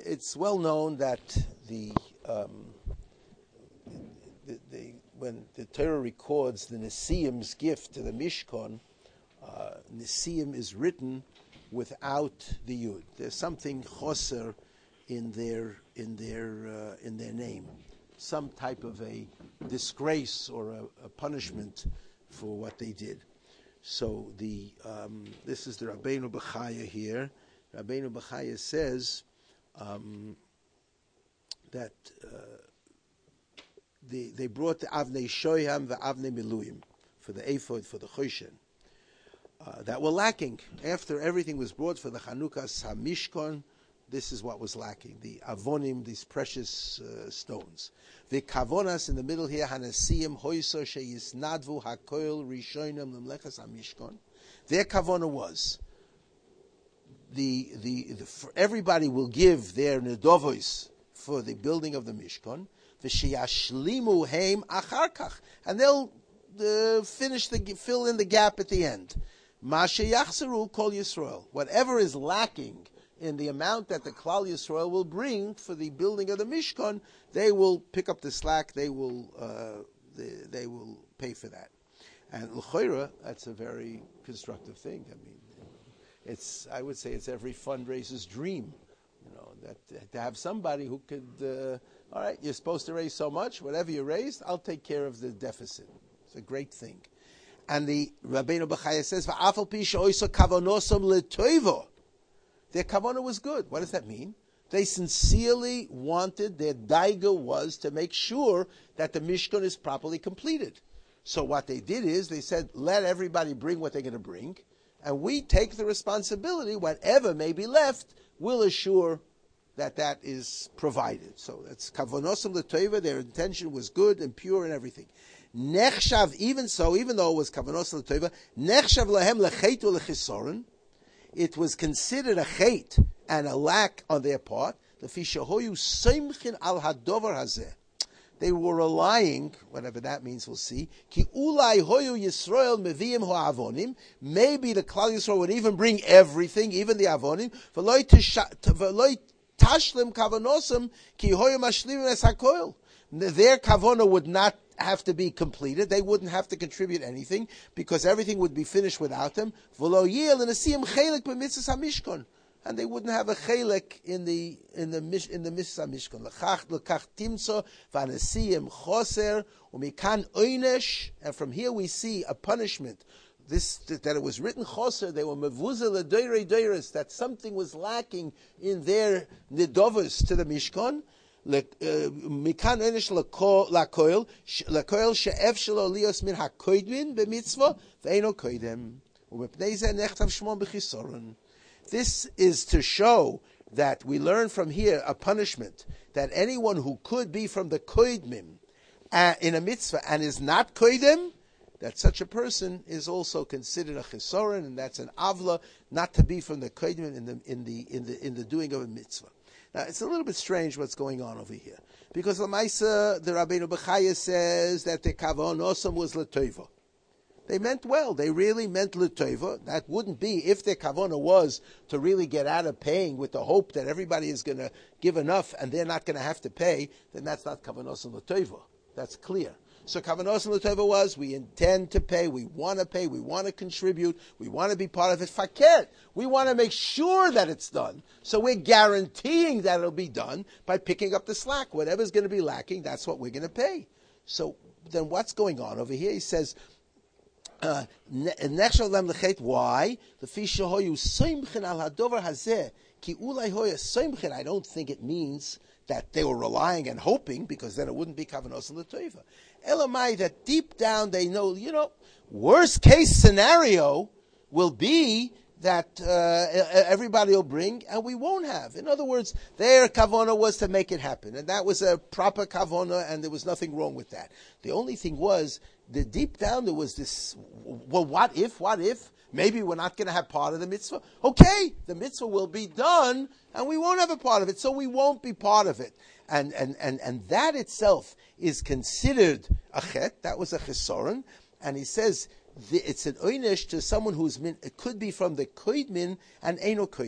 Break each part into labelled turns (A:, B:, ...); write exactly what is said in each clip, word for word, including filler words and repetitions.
A: it's well known that the, um, the, the when the Torah records the Nesiim's gift to the Mishkan, uh, Nesiim is written without the Yud. There's something choser in their in their uh, in their name, some type of a disgrace or a, a punishment for what they did. So the um, this is the Rabbeinu Bechaya here. Rabbeinu Bechaya says um, that uh, the, they brought the Avnei Shoyam, the Avnei Miluim for the ephod, for the Choshen, uh, that were lacking. After everything was brought for the Chanukas HaMishkon, this is what was lacking, the Avonim, these precious uh, stones. The Kavonas in the middle here, Hanasiyim Hoyso Sheyisnadvu HaKoil Rishonim Lemlechas HaMishkon. Their Kavona was, the, the, the for everybody will give their Nedovos for the building of the Mishkan, V'sheyashlimu heim acharkach, and they'll uh, finish the, fill in the gap at the end. Ma sheyachzeru kol Yisrael, whatever is lacking in the amount that the Klal Yisrael will bring for the building of the Mishkan, they will pick up the slack. They will uh, they, they will pay for that. And l'choira, that's a very constructive thing. I mean, it's I would say it's every fundraiser's dream, you know, that to have somebody who could. Uh, all right, you're supposed to raise so much. Whatever you raised, I'll take care of the deficit. It's a great thing. And the Rabbeinu Bechaya says, "Va'afal pi she'oisa kavonosam letoivo." Their kavanah was good. What does that mean? They sincerely wanted, their daiga was to make sure that the Mishkan is properly completed. So what they did is, they said, let everybody bring what they're going to bring, and we take the responsibility, whatever may be left, we'll assure that that is provided. So that's kavonosam l'toiva, their intention was good and pure and everything. Nechshav, even so, even though it was kavonosam l'toiva, nechshav lahem lechet u'lechisoron, it was considered a chait and a lack on their part. The fishahoyu seimchin al hadover hazeh. They were relying, whatever that means, we'll see. Ki ulai hoyu Yisrael meviim ho'avonim. Maybe the Klal Yisrael would even bring everything, even the avonim. V'loi tashlim kavanosam ki hoyu mashlimim es hakoil. Their kavona would not have to be completed. They wouldn't have to contribute anything because everything would be finished without them. And they wouldn't have a chelik in the in the in the mitzvah mishkan. And from here we see a punishment. This that it was written choser. They were mevuzah ledoirei doiros, that something was lacking in their nidovos to the mishkan. Mikan enish lakoil lakoil she'ef shelo lios min hakoidmin b'mitzvah ve'eno koidem u'mepnei zeh nechtav shmon b'chisoron. This is to show that we learn from here a punishment that anyone who could be from the koidmim uh, in a mitzvah and is not koidem, that such a person is also considered a chisoron, and that's an avla not to be from the koidmim in the in the in the in the doing of a mitzvah. Now, it's a little bit strange what's going on over here. Because Lamaisa, the Rabbeinu Bechaya says that the kavon osam was l'toiva. They meant well. They really meant l'toiva. That wouldn't be, if their kavona was to really get out of paying with the hope that everybody is going to give enough and they're not going to have to pay, then that's not kavon osam l'toiva. That's clear. So kavanos and l'tova was, we intend to pay, we want to pay, we want to contribute, we want to be part of it. Faket, we want to make sure that it's done. So we're guaranteeing that it'll be done by picking up the slack. Whatever's going to be lacking, that's what we're going to pay. So then what's going on over here? He says, uh, why? The fishahoyu soimchen al hadover hazeh ki ulai hoya soimchen. I don't think it means that they were relying and hoping, because then it wouldn't be kavanos and l'tova. Elamai, that deep down they know, you know, worst case scenario will be that uh, everybody will bring and we won't have. In other words, their kavona was to make it happen, and that was a proper kavona, and there was nothing wrong with that. The only thing was, the deep down there was this, well, what if, what if? Maybe we're not going to have part of the mitzvah. Okay, the mitzvah will be done, and we won't have a part of it, so we won't be part of it. And and and, and that itself is considered a chet. That was a chesoron. And he says the, it's an oynish to someone who's min, it could be from the koidmin and eno koidim.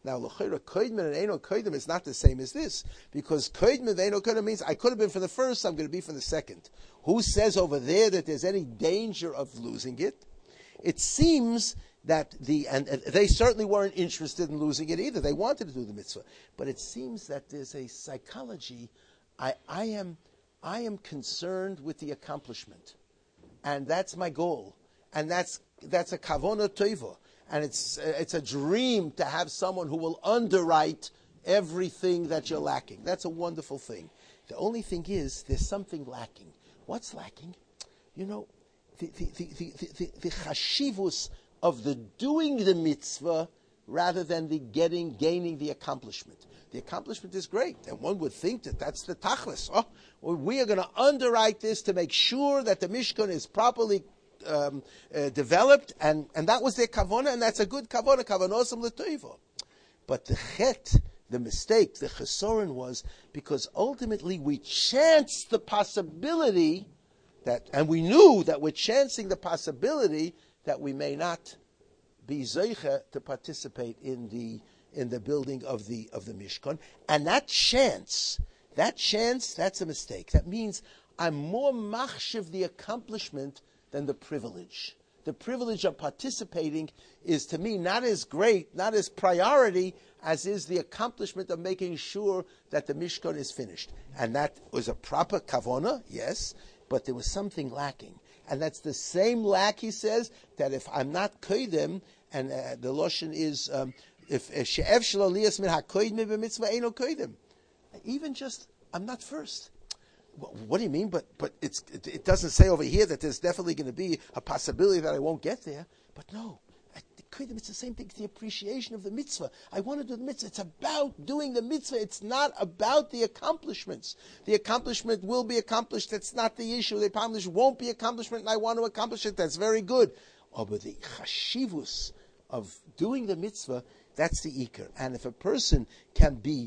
A: Now, l'chayra koidman and eino koidem is not the same as this, because koidman and eino koidem means I could have been from the first, I'm going to be from the second. Who says over there that there's any danger of losing it? It seems that the, and, and they certainly weren't interested in losing it either. They wanted to do the mitzvah. But it seems that there's a psychology. I, I am, I am concerned with the accomplishment. And that's my goal. And that's, that's a kavona tova. And it's, it's a dream to have someone who will underwrite everything that you're lacking. That's a wonderful thing. The only thing is, there's something lacking. What's lacking? You know, the, the, the, the, the, the chashivus of the doing the mitzvah rather than the getting, gaining the accomplishment. The accomplishment is great, and one would think that that's the tachlis. Oh, well, we are going to underwrite this to make sure that the Mishkan is properly um, uh, developed, and, and that was their kavona, and that's a good kavona, kavonosam l'toivo. But the chet, the mistake, the chesoron was because ultimately we chanced the possibility that, and we knew that we're chancing the possibility that we may not be zeicha to participate in the in the building of the of the Mishkan, and that chance, that chance, that's a mistake. That means I'm more machshiv the accomplishment than the privilege. The privilege of participating is to me not as great, not as priority as is the accomplishment of making sure that the Mishkan is finished. And that was a proper kavona, yes, but there was something lacking. And that's the same lack, he says, that if I'm not koidem, and uh, the Loshen is, um, if she'ev shaloliyas min hakoidem b'mitzvah eino koidem. Even just, I'm not first. What, what do you mean? But but it's it, it doesn't say over here that there's definitely going to be a possibility that I won't get there. But no, koidem, it's the same thing, it's the appreciation of the mitzvah. I want to do the mitzvah. It's about doing the mitzvah. It's not about the accomplishments. The accomplishment will be accomplished. That's not the issue. The accomplishment won't be accomplishment, and I want to accomplish it. That's very good. Oh, but the chashivus of doing the mitzvah, that's the ikar. And if a person can be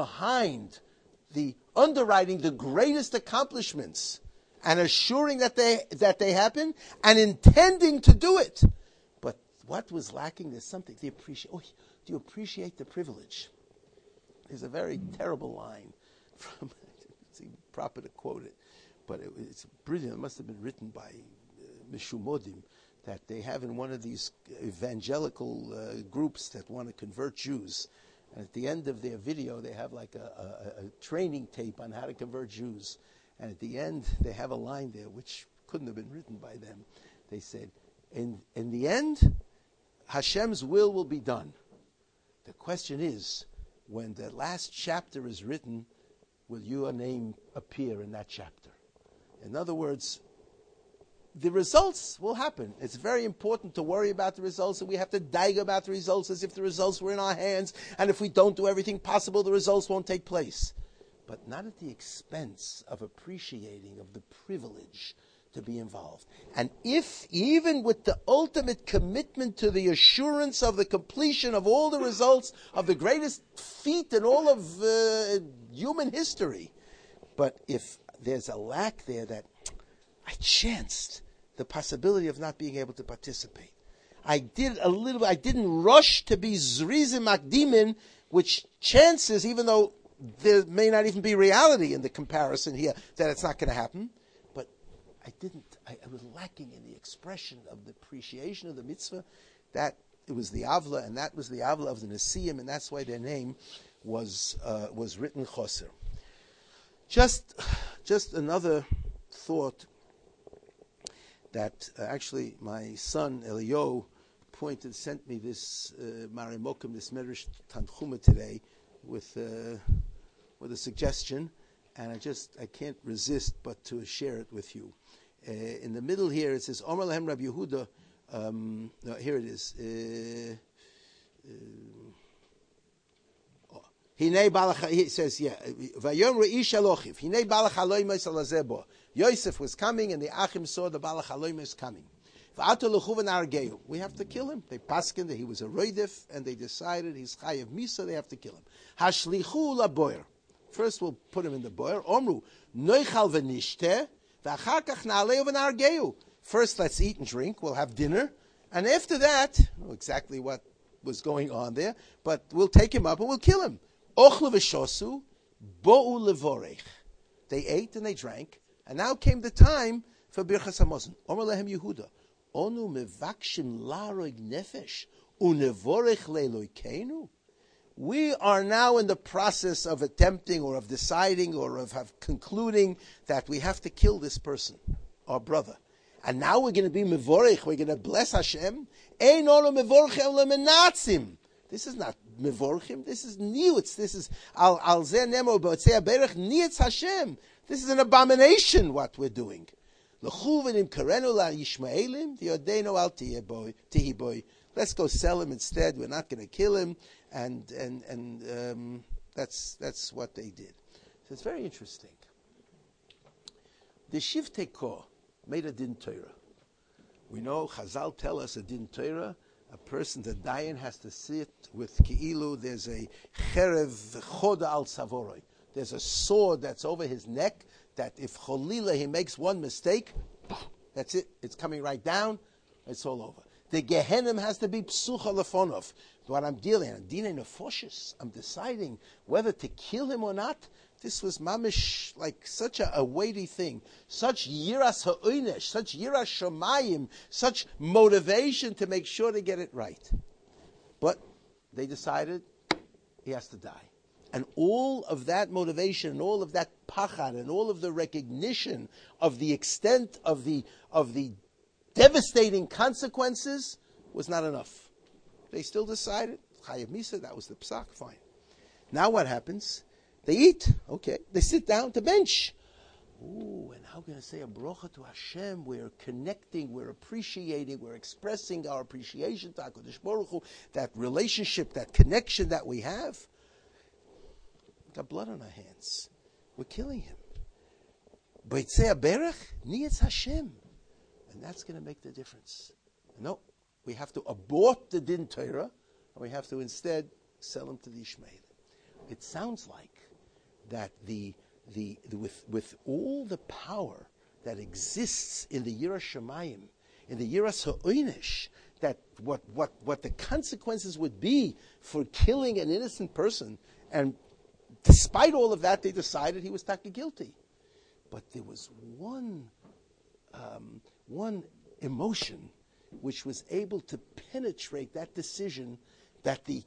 A: behind the underwriting the greatest accomplishments and assuring that they that they happen and intending to do it, but what was lacking? There's something. The appreciate. Oh, do you appreciate the privilege? There's a very terrible line from. It's even proper to quote it, but it, it's brilliant. It must have been written by uh, Mishumodim. That they have in one of these evangelical uh, groups that want to convert Jews. And at the end of their video, they have like a, a, a training tape on how to convert Jews. And at the end, they have a line there, which couldn't have been written by them. They said, in, in the end, Hashem's will will be done. The question is, when the last chapter is written, will your name appear in that chapter? In other words, the results will happen. It's very important to worry about the results, and we have to daig about the results as if the results were in our hands, and if we don't do everything possible, the results won't take place. But not at the expense of appreciating of the privilege to be involved. And if, even with the ultimate commitment to the assurance of the completion of all the results of the greatest feat in all of uh, human history, but if there's a lack there that I chanced the possibility of not being able to participate. I did a little, I didn't rush to be zrizim makdimin, which chances, even though there may not even be reality in the comparison here, that it's not going to happen. But I didn't, I, I was lacking in the expression of the appreciation of the mitzvah. That, it was the avla, and that was the avla of the Nesiim, and that's why their name was uh, was written choser. Just, just another thought that uh, actually my son Elio pointed, sent me this uh, Marimokim, this Medrash Tanchuma today with uh, with a suggestion, and I just I can't resist but to share it with you. Uh, in the middle here it says Omer Lahem Rabbi Yehuda. Um, no, here it is. Uh, uh, Hinei balach, he says, yeah. Vayom reish alochiv. Hinei balach aloymes alazebo. Yosef was coming, and the Achim saw the balach aloymes coming. V'ato lechuven argeu. We have to kill him. They paskin that he was a roidif, and they decided he's chayav misa. They have to kill him. Hashlichu laboyer. First, we'll put him in the boyer. Omru noichal v'nishte v'achar kach na'aleu v'nargeu. First, let's eat and drink. We'll have dinner, and after that, know exactly what was going on there, but we'll take him up and we'll kill him. Ochlu v'shosu, bo'u levorech. They ate and they drank, and now came the time for Birchas Hamazon. Omer lehem Yehuda, onu mevakshim laroig nefesh, unevorech leloikeinu. We are now in the process of attempting or of deciding or of have concluding that we have to kill this person, our brother. And now we're going to be mevorech, we're going to bless Hashem. Ein ono mevorchem lemenatzim. This is not mevorchim, this is niutz, this is al al zeh nemo b'otzei berech niutz Hashem. This is an abomination what we're doing. L'chu v'nim karenu la Yishmaelim, v'yodeinu al tihi boy. Let's go sell him instead, we're not going to kill him. And and and um, that's that's what they did. So it's very interesting. The Shiftei Kor made a din Torah. We know Chazal tell us a din Torah. A person, the dayan, has to sit with Ki'ilu. There's a cherev choda al savoroi. There's a sword that's over his neck. That if Cholila he makes one mistake, that's it. It's coming right down. It's all over. The Gehenim has to be psucha lefonov. What I'm dealing, I'm dealing nefoshes. I'm deciding whether to kill him or not. This was mamish, like such a, a weighty thing. Such yiras ha'oinesh, such yiras shamayim, such motivation to make sure to get it right. But they decided he has to die. And all of that motivation, and all of that pachad, and all of the recognition of the extent of the of the devastating consequences was not enough. They still decided, Chayav Misa, that was the psak, fine. Now what happens? They eat, okay. They sit down to bench. Ooh, and now we're going to say a brocha to Hashem. We're connecting, we're appreciating, we're expressing our appreciation to HaKadosh Baruch Hu, that relationship, that connection that we have. We've got blood on our hands. We're killing him. Beitzei HaBerech, Niyetz Hashem. And that's going to make the difference. No, we have to abort the Din Torah, and we have to instead sell him to the Ishmaelim. It sounds like that the, the, the with with all the power that exists in the Yiras Shamayim, in the Yiras Ha'oinesh, that what, what, what the consequences would be for killing an innocent person, and despite all of that, they decided he was taka guilty. But there was one um, one emotion which was able to penetrate that decision, that the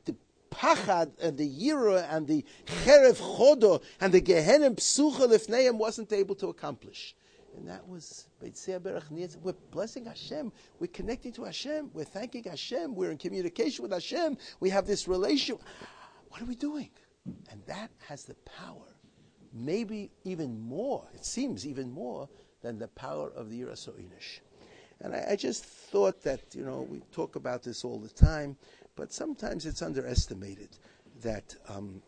A: Pachad and the Yira and the Cherev Chodo and the Gehenim Psucha Lefneim wasn't able to accomplish. And that was Beitzei HaBerech Niyetz. We're blessing Hashem. We're connecting to Hashem. We're thanking Hashem. We're in communication with Hashem. We have this relationship. What are we doing? And that has the power, maybe even more, it seems even more, than the power of the Yiras Ha'oinesh. And I, I just thought that, you know, we talk about this all the time, but sometimes it's underestimated that um,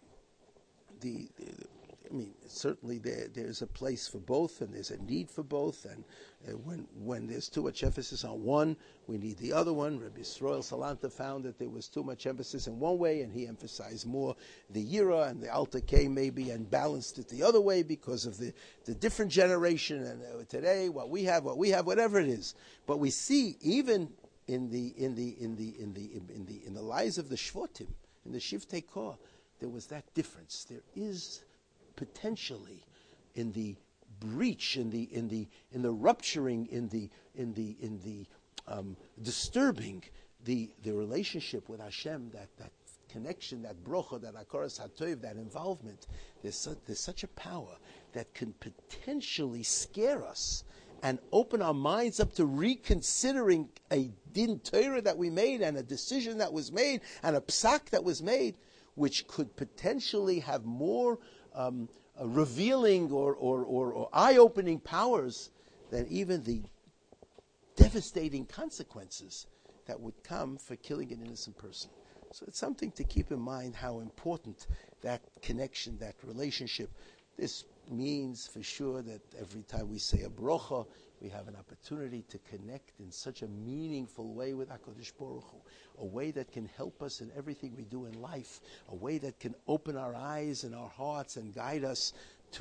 A: the, the, I mean, certainly there, there's a place for both, and there's a need for both, and uh, when when there's too much emphasis on one, we need the other one. Rabbi Yisrael Salanta found that there was too much emphasis in one way, and he emphasized more the Yira and the Alta K maybe, and balanced it the other way because of the, the different generation, and uh, today, what we have, what we have, whatever it is. But we see, even in the in the in the in the in the in the, in the lives of the Shvotim, in the Shiftei Kor, there was that difference. There is potentially in the breach, in the in the in the rupturing, in the in the in the um, disturbing the the relationship with Hashem, that that connection, that brocha, that akaras hatov, that involvement. There's su- there's such a power that can potentially scare us and open our minds up to reconsidering a din Torah that we made, and a decision that was made, and a psak that was made, which could potentially have more um, uh, revealing or, or, or, or eye-opening powers than even the devastating consequences that would come for killing an innocent person. So it's something to keep in mind, how important that connection, that relationship. This means for sure that every time we say a brocha, we have an opportunity to connect in such a meaningful way with HaKadosh Baruch Hu, a way that can help us in everything we do in life, a way that can open our eyes and our hearts and guide us to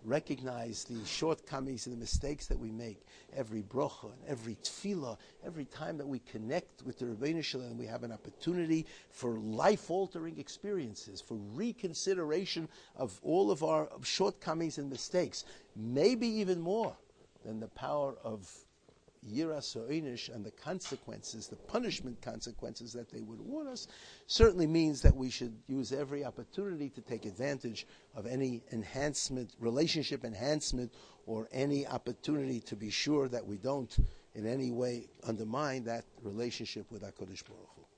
A: recognize the shortcomings and the mistakes that we make, every brocha and every tefillah, every time that we connect with the Rebbeinu Shalom, we have an opportunity for life-altering experiences, for reconsideration of all of our shortcomings and mistakes, maybe even more than the power of Yiras Ha'onish and the consequences, the punishment consequences that they would warn us, certainly means that we should use every opportunity to take advantage of any enhancement, relationship enhancement, or any opportunity to be sure that we don't in any way undermine that relationship with HaKadosh Baruch Hu.